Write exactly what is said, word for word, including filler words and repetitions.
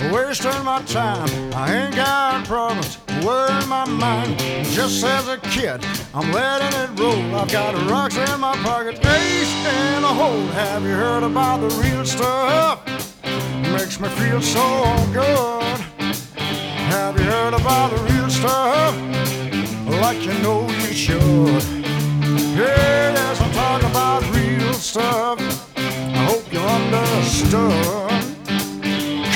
wasting my time. I ain't got problems, worrying my mind. Just as a kid, I'm letting it roll. I've got rocks in my pocket, ace in a hole. Have you heard about the real stuff? Makes me feel so good. Have you heard about the real stuff? Like you know you should. Hey, yes, I'm talking about real stuff. I hope you understood.